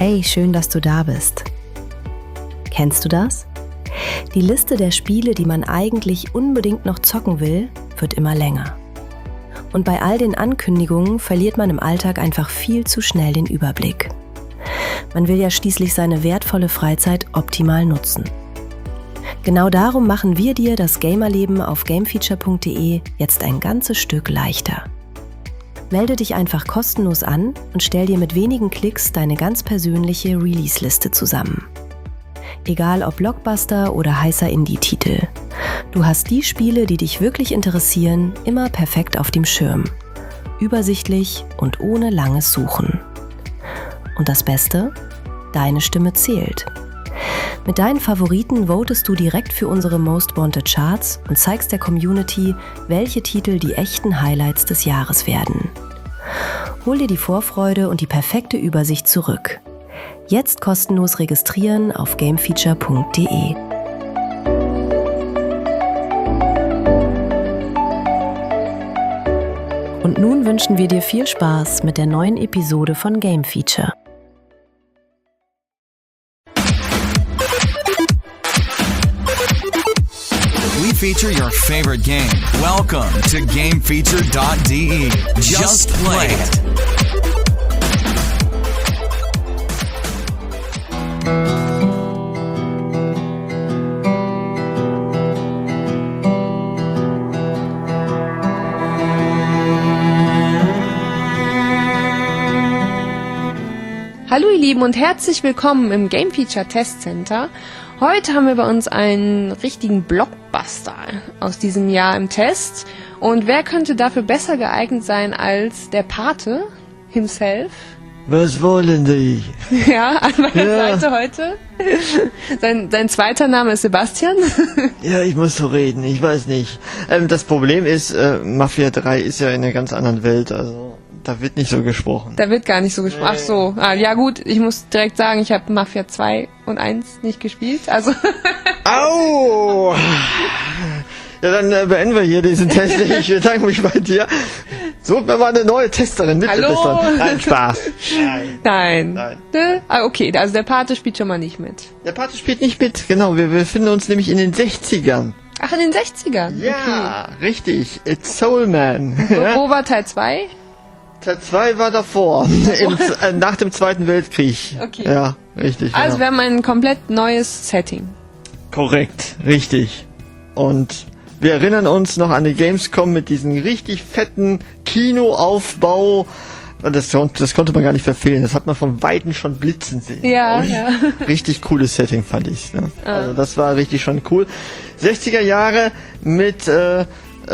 Hey, schön, dass du da bist. Kennst du das? Die Liste der Spiele, die man eigentlich unbedingt noch zocken will, wird immer länger. Und bei all den Ankündigungen verliert man im Alltag einfach viel zu schnell den Überblick. Man will ja schließlich seine wertvolle Freizeit optimal nutzen. Genau darum machen wir dir das Gamerleben auf gamefeature.de jetzt ein ganzes Stück leichter. Melde dich einfach kostenlos an und stell dir mit wenigen Klicks deine ganz persönliche Release-Liste zusammen. Egal ob Blockbuster oder heißer Indie-Titel. Du hast die Spiele, die dich wirklich interessieren, immer perfekt auf dem Schirm. Übersichtlich und ohne langes Suchen. Und das Beste? Deine Stimme zählt. Mit deinen Favoriten votest du direkt für unsere Most Wanted Charts und zeigst der Community, welche Titel die echten Highlights des Jahres werden. Hol dir die Vorfreude und die perfekte Übersicht zurück. Jetzt kostenlos registrieren auf gamefeature.de. Und nun wünschen wir dir viel Spaß mit der neuen Episode von Game Feature. We feature your favorite game. Welcome to GameFeature.de. Just play it. Hallo ihr Lieben und herzlich willkommen im Game Feature Test Center. Heute haben wir bei uns einen richtigen Blockbuster aus diesem Jahr im Test. Und wer könnte dafür besser geeignet sein als der Pate himself? Was wollen die? Ja, an meiner Seite heute. Sein zweiter Name ist Sebastian. Ja, ich muss so reden, ich weiß nicht. Das Problem ist, Mafia 3 ist ja in einer ganz anderen Welt, also da wird nicht so gesprochen. Da wird gar nicht so gesprochen. Ach so, ja gut, ich muss direkt sagen, ich habe Mafia 2 und 1 nicht gespielt, also... Au! Ja, dann beenden wir hier diesen Test. Ich bedanke mich bei dir. Such mir mal eine neue Testerin mit. Hallo? Nein, Spaß. Nein. Okay, also der Pate spielt schon mal nicht mit. Der Pate spielt nicht mit, genau. Wir befinden uns nämlich in den 60ern. Ach, in den 60ern? Ja, okay. Richtig. It's Soul Man. Wo war Teil 2? Teil 2 war davor, nach dem Zweiten Weltkrieg. Okay. Ja, richtig. Also wir haben ein komplett neues Setting. Korrekt, richtig. Und wir erinnern uns noch an die Gamescom mit diesem richtig fetten Kinoaufbau. Das konnte man gar nicht verfehlen. Das hat man von Weitem schon blitzen sehen. Ja, ja. Richtig cooles Setting fand ich. Ne? Also das war richtig schon cool. 60er Jahre mit der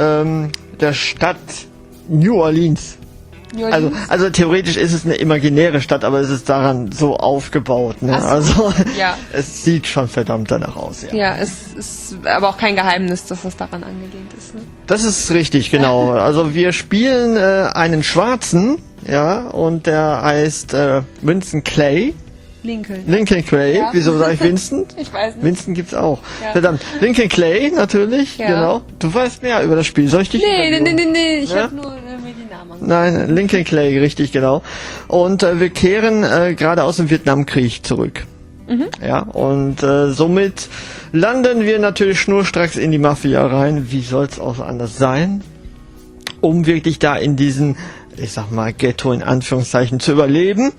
Stadt New Orleans. Also theoretisch ist es eine imaginäre Stadt, aber es ist daran so aufgebaut. Ne? So. Also es sieht schon verdammt danach aus. Ja, es ist aber auch kein Geheimnis, dass das daran angelehnt ist. Ne? Das ist richtig, genau. Also wir spielen einen Schwarzen, und der heißt Vincent Clay. Lincoln Clay. Ja. Wieso sage ich Vincent? Ich weiß nicht. Vincent gibt's auch. Ja. Verdammt. Lincoln Clay natürlich, genau. Du weißt mehr über das Spiel. Soll ich dich Nee. Ich habe nur mir die Namen angeschaut. Nein, Lincoln Clay, richtig, genau. Und wir kehren gerade aus dem Vietnamkrieg zurück. Mhm. Ja, und somit landen wir natürlich schnurstracks in die Mafia rein. Wie soll's auch anders sein? Um wirklich da in diesem, ich sag mal, Ghetto in Anführungszeichen zu überleben.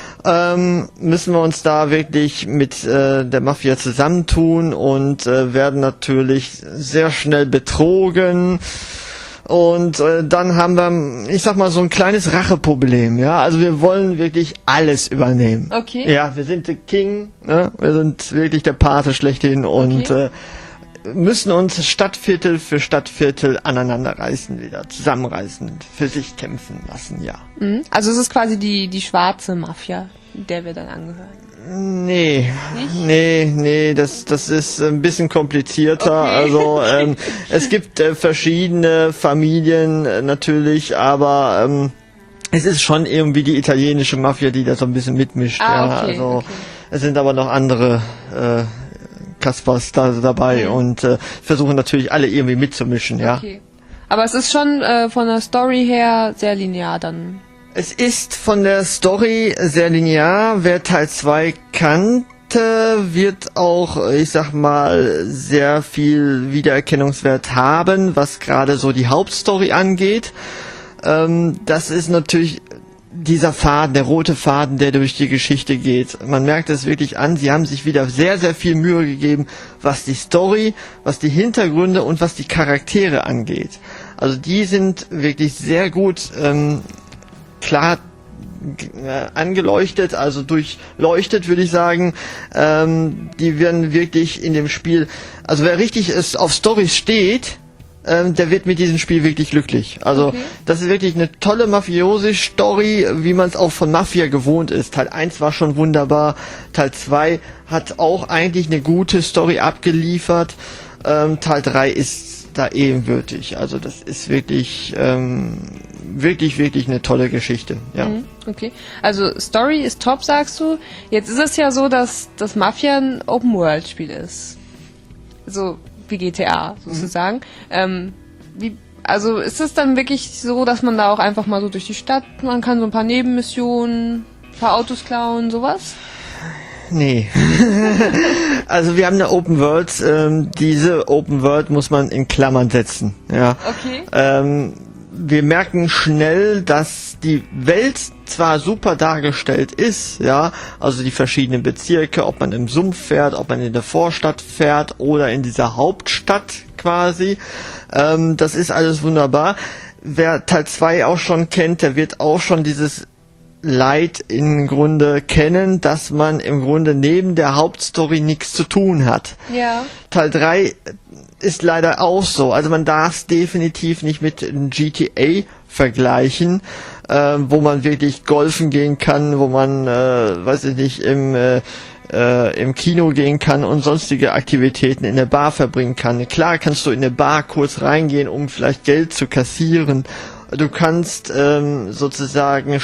Müssen wir uns da wirklich mit der Mafia zusammentun und werden natürlich sehr schnell betrogen. Und dann haben wir, ich sag mal, so ein kleines Racheproblem, ja. Also wir wollen wirklich alles übernehmen. Okay. Ja, wir sind der King, ne? Wir sind wirklich der Pate schlechthin und müssen uns Stadtviertel für Stadtviertel aneinanderreißen, wieder zusammenreißen, für sich kämpfen lassen, ja. Also es ist quasi die schwarze Mafia, der wir dann angehören. Nee, das ist ein bisschen komplizierter. Okay. Also es gibt verschiedene Familien natürlich, aber es ist schon irgendwie die italienische Mafia, die da so ein bisschen mitmischt. Okay. Es sind aber noch andere Kaspers da dabei und versuchen natürlich alle irgendwie mitzumischen, ja. Okay. Aber es ist schon von der Story her sehr linear dann. Es ist von der Story sehr linear. Wer Teil 2 kannte, wird auch, ich sag mal, sehr viel Wiedererkennungswert haben, was gerade so die Hauptstory angeht. Das ist natürlich dieser Faden, der rote Faden, der durch die Geschichte geht. Man merkt es wirklich an, sie haben sich wieder sehr, sehr viel Mühe gegeben, was die Story, was die Hintergründe und was die Charaktere angeht. Also die sind wirklich sehr gut klar angeleuchtet, also durchleuchtet, würde ich sagen. Die werden wirklich in dem Spiel, also wer richtig auf Storys steht, der wird mit diesem Spiel wirklich glücklich. Also das ist wirklich eine tolle Mafiosi-Story, wie man es auch von Mafia gewohnt ist. Teil 1 war schon wunderbar, Teil 2 hat auch eigentlich eine gute Story abgeliefert, Teil 3 ist da ebenbürtig. Also das ist wirklich wirklich eine tolle Geschichte. Ja. Okay, also Story ist top, sagst du. Jetzt ist es ja so, dass das Mafia ein Open-World-Spiel ist. So wie GTA sozusagen. Also ist es dann wirklich so, dass man da auch einfach mal so durch die Stadt, man kann so ein paar Nebenmissionen, ein paar Autos klauen, sowas? Nee. Also wir haben eine Open World, diese Open World muss man in Klammern setzen. Ja. Okay. Wir merken schnell, dass die Welt zwar super dargestellt ist, ja, also die verschiedenen Bezirke, ob man im Sumpf fährt, ob man in der Vorstadt fährt oder in dieser Hauptstadt quasi, das ist alles wunderbar. Wer Teil 2 auch schon kennt, der wird auch schon dieses Leid im Grunde kennen, dass man im Grunde neben der Hauptstory nichts zu tun hat. Ja. Teil 3 ist leider auch so. Also man darf es definitiv nicht mit GTA vergleichen, wo man wirklich golfen gehen kann, wo man, weiß ich nicht, im Kino gehen kann und sonstige Aktivitäten in der Bar verbringen kann. Klar kannst du in eine Bar kurz reingehen, um vielleicht Geld zu kassieren. Du kannst sozusagen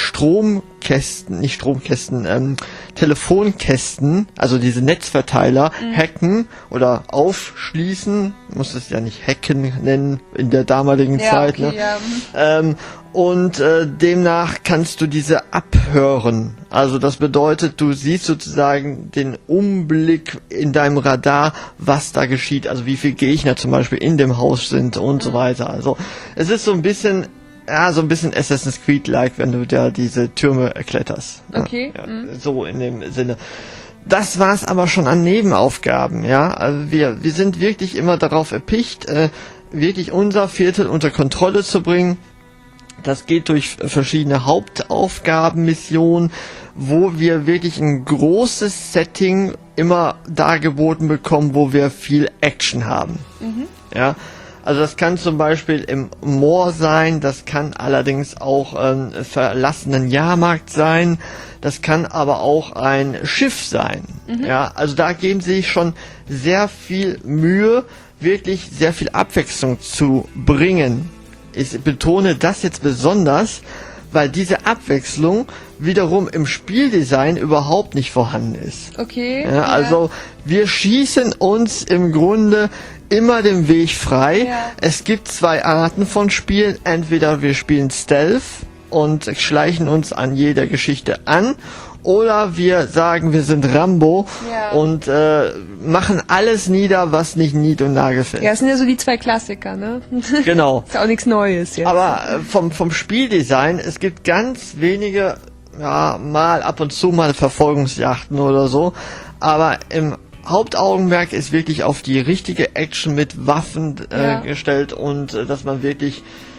Telefonkästen, also diese Netzverteiler, hacken oder aufschließen. Du musst es ja nicht hacken nennen in der damaligen Zeit. Okay, ne? Und demnach kannst du diese abhören. Also das bedeutet, du siehst sozusagen den Umblick in deinem Radar, was da geschieht. Also wie viele Gegner zum Beispiel in dem Haus sind und so weiter. Also es ist so ein bisschen Assassin's Creed-like, wenn du da diese Türme kletterst. Okay. Ja, so in dem Sinne. Das war's aber schon an Nebenaufgaben, ja. Also wir sind wirklich immer darauf erpicht, wirklich unser Viertel unter Kontrolle zu bringen. Das geht durch verschiedene Hauptaufgabenmissionen, wo wir wirklich ein großes Setting immer dargeboten bekommen, wo wir viel Action haben. Ja. Also das kann zum Beispiel im Moor sein, das kann allerdings auch verlassenen Jahrmarkt sein, das kann aber auch ein Schiff sein. Ja, also da geben sie sich schon sehr viel Mühe, wirklich sehr viel Abwechslung zu bringen. Ich betone das jetzt besonders, weil diese Abwechslung wiederum im Spieldesign überhaupt nicht vorhanden ist. Okay. Ja, also wir schießen uns im Grunde immer den Weg frei. Ja. Es gibt zwei Arten von Spielen. Entweder wir spielen Stealth und schleichen uns an jeder Geschichte an, oder wir sagen, wir sind Rambo und machen alles nieder, was nicht nied- und nagelfest. Ja, das sind ja so die zwei Klassiker, ne? Genau. Ist ja auch nichts Neues jetzt. Aber vom Spieldesign, es gibt ganz wenige, ja, mal ab und zu mal Verfolgungsjachten oder so, aber im Hauptaugenmerk ist wirklich auf die richtige Action mit Waffen gestellt und dass man wirklich,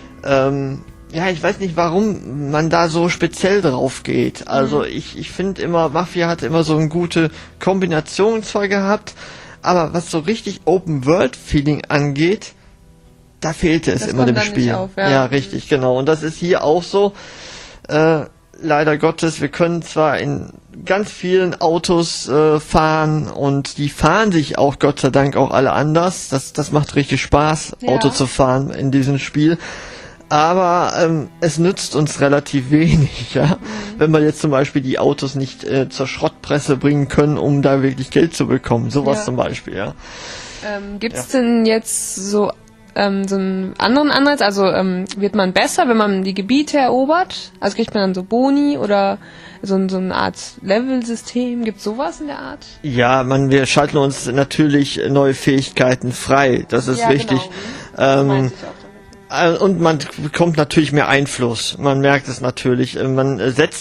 ich weiß nicht, warum man da so speziell drauf geht. Also ich finde immer, Mafia hat immer so eine gute Kombination zwar gehabt, aber was so richtig Open-World-Feeling angeht, da fehlte es immer dem Spiel. Nicht auf, ja, richtig, genau. Und das ist hier auch so. Leider Gottes, wir können zwar in ganz vielen Autos fahren und die fahren sich auch Gott sei Dank auch alle anders. Das macht richtig Spaß, Auto zu fahren in diesem Spiel. Aber es nützt uns relativ wenig, ja. Wenn wir jetzt zum Beispiel die Autos nicht zur Schrottpresse bringen können, um da wirklich Geld zu bekommen. Sowas zum Beispiel, ja. Gibt's denn jetzt so so einen anderen Ansatz? Also wird man besser, wenn man die Gebiete erobert? Also kriegt man dann so Boni oder so eine Art Level-System? Gibt es sowas in der Art? Ja, wir schalten uns natürlich neue Fähigkeiten frei. Das ist wichtig. Genau. Und man bekommt natürlich mehr Einfluss. Man merkt es natürlich. Man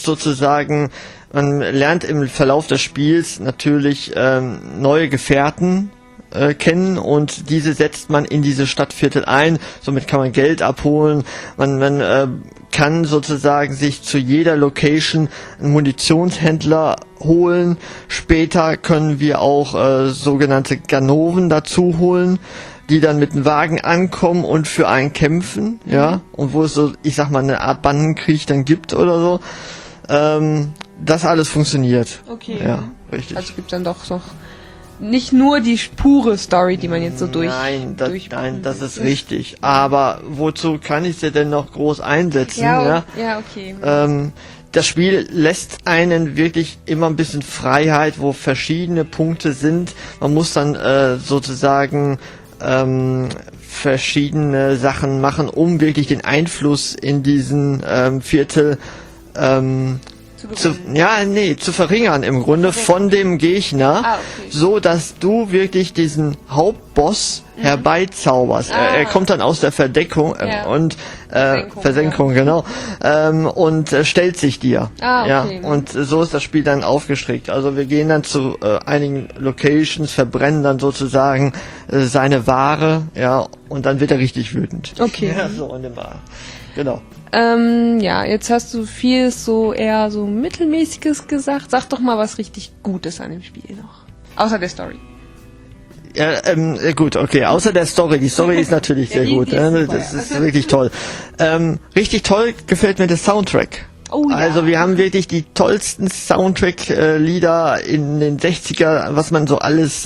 lernt im Verlauf des Spiels natürlich neue Gefährten kennen und diese setzt man in diese Stadtviertel ein. Somit kann man Geld abholen. Man kann sozusagen sich zu jeder Location einen Munitionshändler holen. Später können wir auch sogenannte Ganoven dazu holen, die dann mit dem Wagen ankommen und für einen kämpfen, ja, und wo es so, ich sag mal, eine Art Bandenkrieg dann gibt oder so. Das alles funktioniert. Okay. Ja, richtig. Also gibt dann doch noch nicht nur die pure Story, die man jetzt so Nein, das ist richtig. Aber wozu kann ich sie denn noch groß einsetzen? Ja, okay. Das Spiel lässt einen wirklich immer ein bisschen Freiheit, wo verschiedene Punkte sind. Man muss dann sozusagen verschiedene Sachen machen, um wirklich den Einfluss in diesen Viertel zu verringern im Grunde von dem Gegner, so dass du wirklich diesen Hauptboss herbeizauberst. Er kommt dann aus der Verdeckung und Versenkung, genau, und stellt sich dir. Und so ist das Spiel dann aufgestrickt. Also wir gehen dann zu einigen Locations, verbrennen dann sozusagen seine Ware, ja, und dann wird er richtig wütend. Okay. Ja, so in dem Art. Genau. Jetzt hast du viel so eher so Mittelmäßiges gesagt. Sag doch mal was richtig Gutes an dem Spiel noch. Außer der Story. Ja, gut, okay. Außer der Story. Die Story ist natürlich sehr gut. Das ist wirklich toll. Richtig toll gefällt mir der Soundtrack. Oh, ja. Also wir haben wirklich die tollsten Soundtrack-Lieder in den 60er, was man so alles,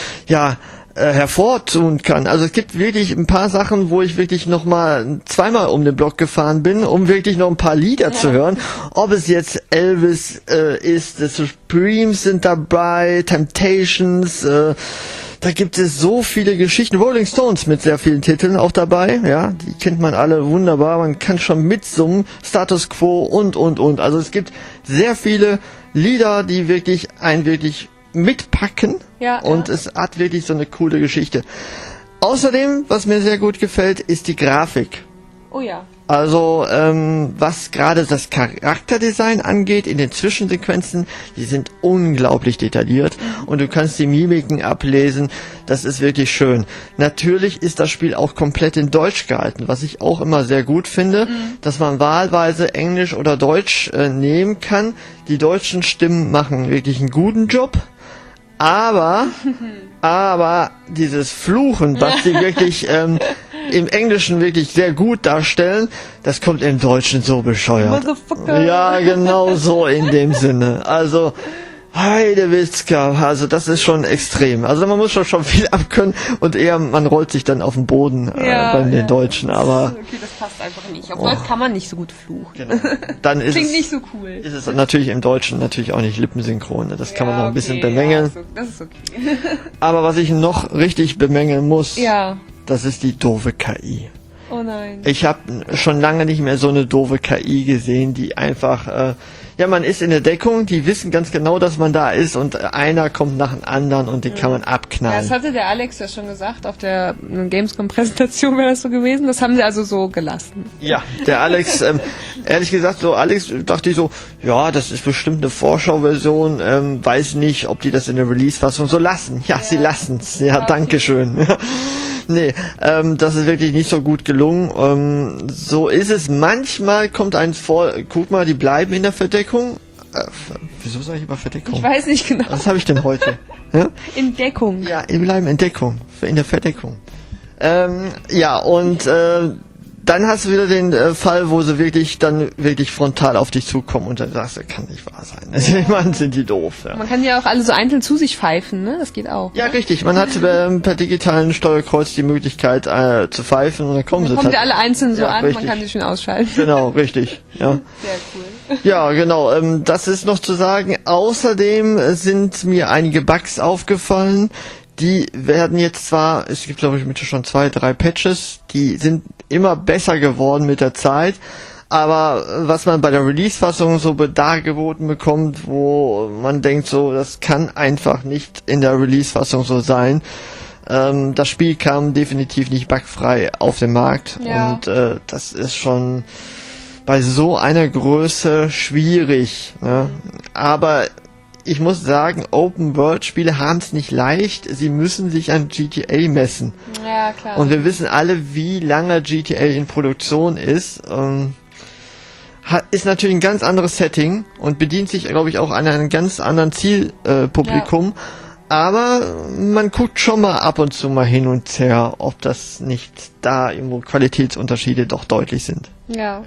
hervortun kann. Also es gibt wirklich ein paar Sachen, wo ich wirklich zweimal um den Block gefahren bin, um wirklich noch ein paar Lieder zu hören. Ob es jetzt Elvis ist, The Supremes sind dabei, Temptations, da gibt es so viele Geschichten. Rolling Stones mit sehr vielen Titeln auch dabei, ja, die kennt man alle wunderbar, man kann schon mitsummen, Status Quo und. Also es gibt sehr viele Lieder, die wirklich mitpacken und es hat wirklich so eine coole Geschichte. Außerdem, was mir sehr gut gefällt, ist die Grafik. Oh ja. Also, was gerade das Charakterdesign angeht, in den Zwischensequenzen, die sind unglaublich detailliert und du kannst die Mimiken ablesen, das ist wirklich schön. Natürlich ist das Spiel auch komplett in Deutsch gehalten, was ich auch immer sehr gut finde, dass man wahlweise Englisch oder Deutsch nehmen kann. Die deutschen Stimmen machen wirklich einen guten Job. Aber dieses Fluchen, was sie wirklich im Englischen wirklich sehr gut darstellen, das kommt im Deutschen so bescheuert. Ja, genau so in dem Sinne. Also, Heidewitzka, also das ist schon extrem. Also man muss schon viel abkönnen und man rollt sich dann auf den Boden bei den Deutschen. Aber okay, das passt einfach nicht. Auf Deutsch kann man nicht so gut fluchen. Genau. Dann Klingt nicht so cool. Ist es natürlich im Deutschen natürlich auch nicht lippensynchron. Ne? Das kann man noch ein bisschen bemängeln. Ja, das ist okay. Aber was ich noch richtig bemängeln muss, das ist die doofe KI. Oh nein. Ich habe schon lange nicht mehr so eine doofe KI gesehen, die einfach, man ist in der Deckung, die wissen ganz genau, dass man da ist und einer kommt nach dem anderen und den kann man abknallen. Ja, das hatte der Alex ja schon gesagt, auf der Gamescom-Präsentation wäre das so gewesen, das haben sie also so gelassen. Ja, der Alex, ehrlich gesagt, dachte ich so, ja, das ist bestimmt eine Vorschauversion, weiß nicht, ob die das in der Release-Fassung so lassen. Ja, sie lassen's. Ja, dankeschön. Nee, das ist wirklich nicht so gut gelungen. So ist es. Manchmal kommt eins vor, guck mal, die bleiben in der Verdeckung. Wieso sage ich immer Verdeckung? Ich weiß nicht genau. Was habe ich denn heute? Ja? In Deckung. Ja, die bleiben in Deckung. In der Verdeckung. Dann hast du wieder den Fall, wo sie wirklich frontal auf dich zukommen und dann sagst du, kann nicht wahr sein. Also, ich meine, sind die doof. Ja. Man kann ja auch alle so einzeln zu sich pfeifen, ne? Das geht auch. Ja, richtig. Man hat per digitalen Steuerkreuz die Möglichkeit zu pfeifen und dann kommen sie. Dann kommen die alle einzeln so an, richtig. Man kann sie schön ausschalten. Genau, richtig. Ja. Sehr cool. Ja, genau. Das ist noch zu sagen. Außerdem sind mir einige Bugs aufgefallen, die werden jetzt zwar, es gibt glaube ich mit schon 2, 3 Patches, die sind immer besser geworden mit der Zeit, aber was man bei der Release-Fassung so dargeboten bekommt, wo man denkt so, das kann einfach nicht in der Release-Fassung so sein. Das Spiel kam definitiv nicht bugfrei auf den Markt und das ist schon bei so einer Größe schwierig. Ne? Aber ich muss sagen, Open-World-Spiele haben es nicht leicht. Sie müssen sich an GTA messen. Ja, klar. Und wir wissen alle, wie lange GTA in Produktion ist. Ist natürlich ein ganz anderes Setting und bedient sich, glaube ich, auch an einem ganz anderen Zielpublikum. Aber man guckt schon mal ab und zu mal hin und her, ob das nicht da irgendwo Qualitätsunterschiede doch deutlich sind. Ja.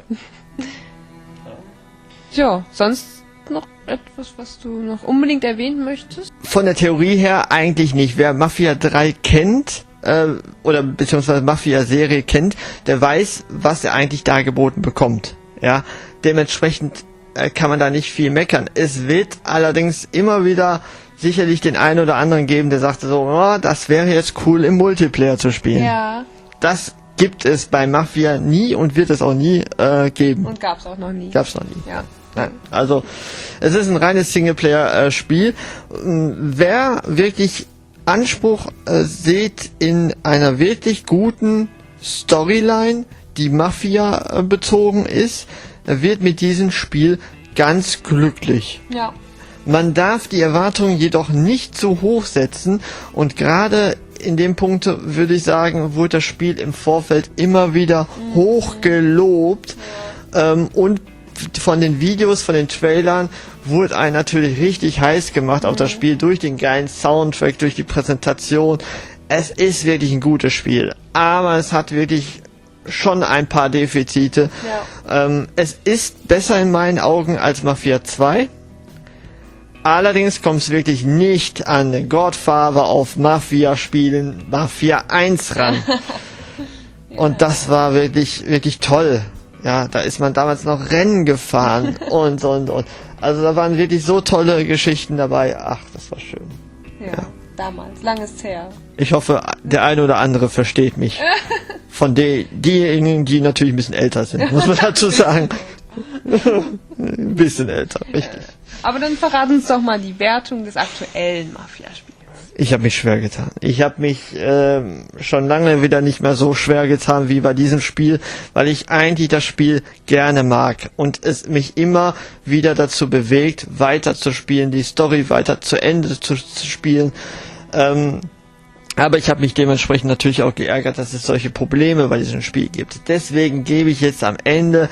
Ja, sonst noch etwas, was du noch unbedingt erwähnen möchtest? Von der Theorie her eigentlich nicht. Wer Mafia 3 kennt, oder beziehungsweise Mafia-Serie kennt, der weiß, was er eigentlich da geboten bekommt. Ja, dementsprechend kann man da nicht viel meckern. Es wird allerdings immer wieder sicherlich den einen oder anderen geben, der sagte so, oh, das wäre jetzt cool im Multiplayer zu spielen. Ja. Das gibt es bei Mafia nie und wird es auch nie geben. Und gab's auch noch nie. Gab's noch nie. Ja. Nein, also es ist ein reines Singleplayer-Spiel. Wer wirklich Anspruch sieht in einer wirklich guten Storyline, die Mafia bezogen ist, wird mit diesem Spiel ganz glücklich. Ja. Man darf die Erwartungen jedoch nicht zu hoch setzen und gerade in dem Punkt würde ich sagen, wurde das Spiel im Vorfeld immer wieder hoch gelobt und von den Videos, von den Trailern wurde einen natürlich richtig heiß gemacht auf das Spiel durch den geilen Soundtrack, durch die Präsentation. Es ist wirklich ein gutes Spiel, aber es hat wirklich schon ein paar Defizite. Ja. Es ist besser in meinen Augen als Mafia 2. Allerdings kommt es wirklich nicht an den Godfather auf Mafia-Spielen Mafia 1 ran. Ja. Und das war wirklich, wirklich toll. Ja, da ist man damals noch Rennen gefahren und. Also da waren wirklich so tolle Geschichten dabei. Ach, das war schön. Ja. Damals, lang ist her. Ich hoffe, der eine oder andere versteht mich. Von diejenigen, die natürlich ein bisschen älter sind, muss man dazu sagen. Ein bisschen älter, richtig. Aber dann verraten uns doch mal die Wertung des aktuellen Mafia-Spiels. Ich habe mich schwer getan. Ich habe mich schon lange wieder nicht mehr so schwer getan wie bei diesem Spiel, weil ich eigentlich das Spiel gerne mag und es mich immer wieder dazu bewegt, weiter zu spielen, die Story weiter zu Ende zu spielen. Aber ich habe mich dementsprechend natürlich auch geärgert, dass es solche Probleme bei diesem Spiel gibt. Deswegen gebe ich jetzt am Ende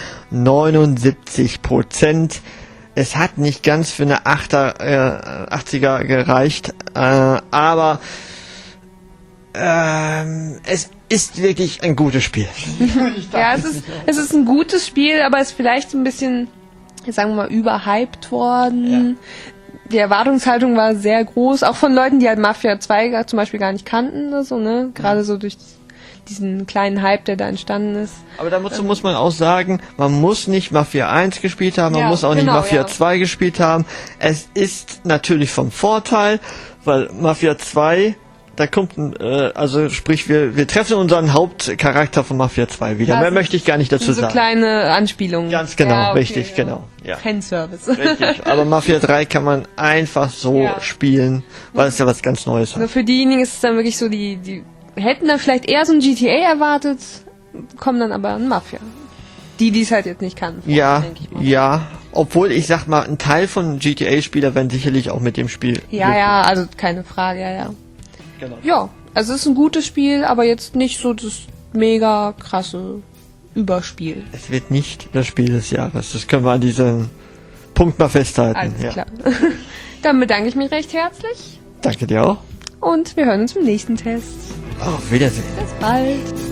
79%. Es hat nicht ganz für eine 80er gereicht, aber es ist wirklich ein gutes Spiel. Ja, es ist ein gutes Spiel, aber es ist vielleicht ein bisschen, sagen wir mal, überhyped worden. Ja. Die Erwartungshaltung war sehr groß, auch von Leuten, die halt Mafia 2 zum Beispiel gar nicht kannten oder so, ne? Gerade so durch diesen kleinen Hype, der da entstanden ist. Aber dazu muss man auch sagen, man muss nicht Mafia 1 gespielt haben, man muss auch nicht Mafia 2 gespielt haben. Es ist natürlich vom Vorteil, weil Mafia 2, da kommt, also sprich, wir treffen unseren Hauptcharakter von Mafia 2 wieder. Mehr möchte ich gar nicht dazu sagen. So kleine Anspielungen. Ganz genau, richtig, genau. Ja. Fanservice. Richtig, aber Mafia 3 kann man einfach so spielen, weil es ja was ganz Neues hat. Also für diejenigen ist es dann wirklich so, die hätten dann vielleicht eher so ein GTA erwartet, kommen dann aber ein Mafia. Die es halt jetzt nicht kannten. Ja, ja. Obwohl, ich sag mal, ein Teil von GTA-Spieler werden sicherlich auch mit dem Spiel. Ja, also keine Frage, ja. Genau. Ja, also es ist ein gutes Spiel, aber jetzt nicht so das mega krasse Überspiel. Es wird nicht das Spiel des Jahres. Das können wir an diesem Punkt mal festhalten. Alles klar. Dann bedanke ich mich recht herzlich. Danke dir auch. Und wir hören uns im nächsten Test. Auf Wiedersehen. Bis bald.